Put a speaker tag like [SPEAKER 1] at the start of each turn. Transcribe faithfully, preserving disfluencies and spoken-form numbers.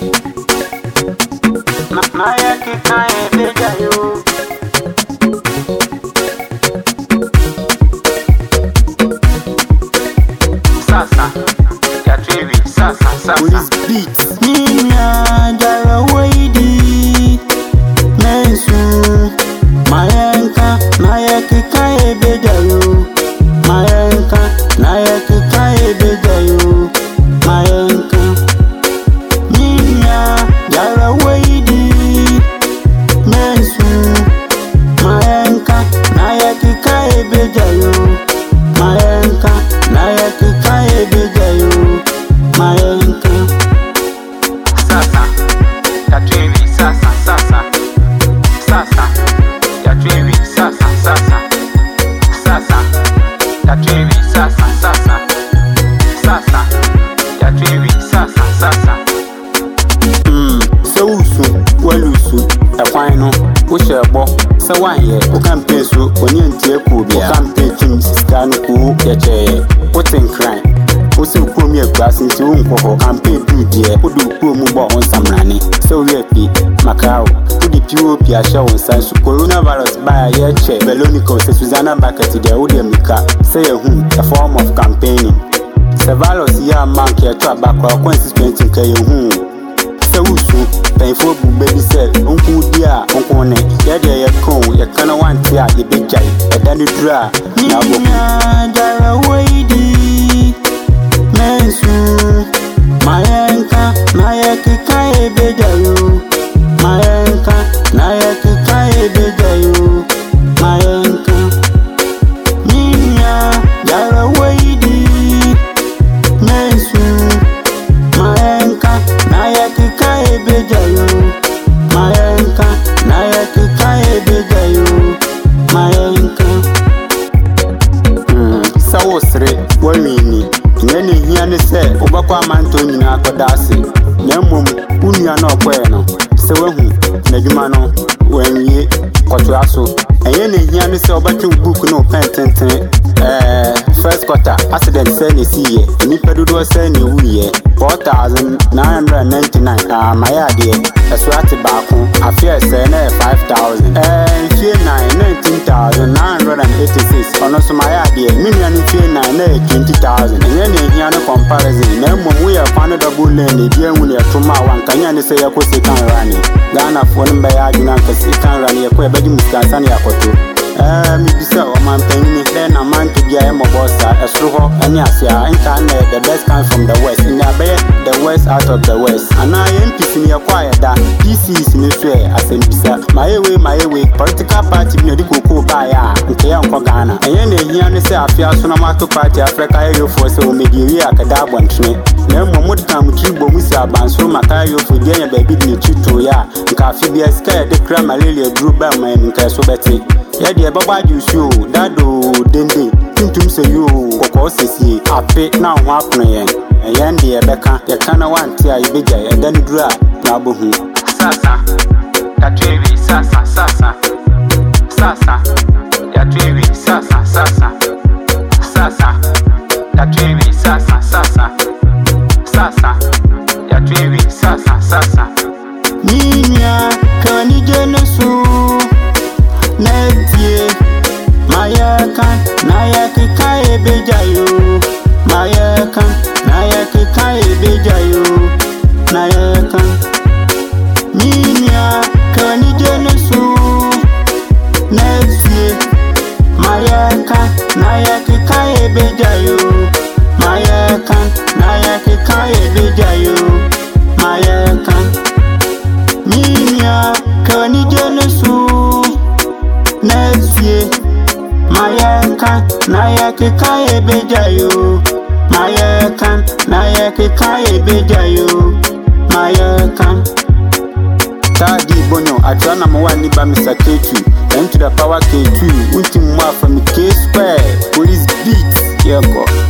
[SPEAKER 1] Maya kikae beja yo. Sasa, ya trevi, sasa, sasa.
[SPEAKER 2] Police beat.
[SPEAKER 1] Ninya jara waidi mensu mayanka maya kikae beja yo. Mayanka maya kikae beja yo. Mayanka Ninya jara waidi mensu mayanka maya kikae beja yo. Mayanka maya kikae beja yo. Mayanka Sasa, ya trevi, sasa, sasa. Sasa, ya trevi, sasa, sasa. Sasa, ya trevi, sasa, sasa. Sasa, ya trevi, sasa, sasa. Hmm, so usu, walusu, ekwano, ushebo, so wanye, ukampe su, onyentie kubia, ukampe tim siskanu ku, yache, utin crime. Usi ukumi ya kwasi nti unkoho kampe dudie udu ukumu bo onsamrani so wepi makao udi piwo pia sha onsansu coronavirus baya yeche belonica se Susanna Bucket de udi mika say a hu a form of campaigning se virus ya mank ya to abakwa kwansi twenty ka ye hu se usu painful baby say onku dia onku ne ya de ye kon ye kana wanti a ye bejai e dani dura na bo jara waidi mensu mayanka maya kikae beja yo. Mayanka maya kikae beja yo. Mayanka Ninya jara waidi mensu mayanka maya kikae beja yo. Mayanka maya kikae beja yo. Mayanka Hmm sawosre wamini Nyene hiya ne se obakwa amanto nyina akodase na mmom unua na okoye no se wahu na dwuma no wanwie koto aso enye ne hiya ne se obatu book no pen tenten eh first quarter accident se ne siye ni pedodo se ne wuye four thousand nine hundred ninety-nine ah mayade eso ate baako afia se na five thousand eh fie nine nineteen thousand nine hundred eighty-six ono so mayade minua ne fie nine na twenty thousand enye ne hiya ne comparison na mmom we ya fane double lane bi enwu ne toma wankanya ne se yakosi kan rani Ghana fo ne ba ya aduna nkasi kan rani yakọ ebaji muskasa ne yakoto eh mi bisa o man penni then a man to bia e mo bossa esro ho ani asia nka na the best comes from the west in the the west out of the west ana M P ni yakwa ya da P C is ni so e asem bisa mayewe mayewe political party bi odi koko ba ya nke ya nko Ghana enye na ehia ne se afia so na mato party Africa area for se o mediwi akada abontene na mmomod kan mutribo musi abansoro makayo fo dia ya ba bi ni chito ya nka afibia ska ya de kra malaria duru ba man nka so beti ya de baba jusu dado dende tuntum se yo kokko sesi ape na ho apono yen eyen de ebeka ye kana wanti a ibeja e dan dura na bohu sasa ya trevi sasa sasa sasa ya trevi sasa sasa sasa ya trevi sasa sasa sasa ya trevi sasa sasa Ninya kani jenesu Netie Mayaka Naya kikae beja yo. Mayaka Naya kikae beja yo. Nayaka Ninya kani jenesu Netie Mayaka Naya kikae beja yo. Mayaka Naya kikae beja yo. Mayaka Ninya kani jenesu Netie Mayanka Naya kikae beja yo. Mayanka Naya kikae beja yo. Mayanka Tadi Bono Atwa number one Niba Mister K two M to the power K two Ultim Mwa from K square Police beat Yeko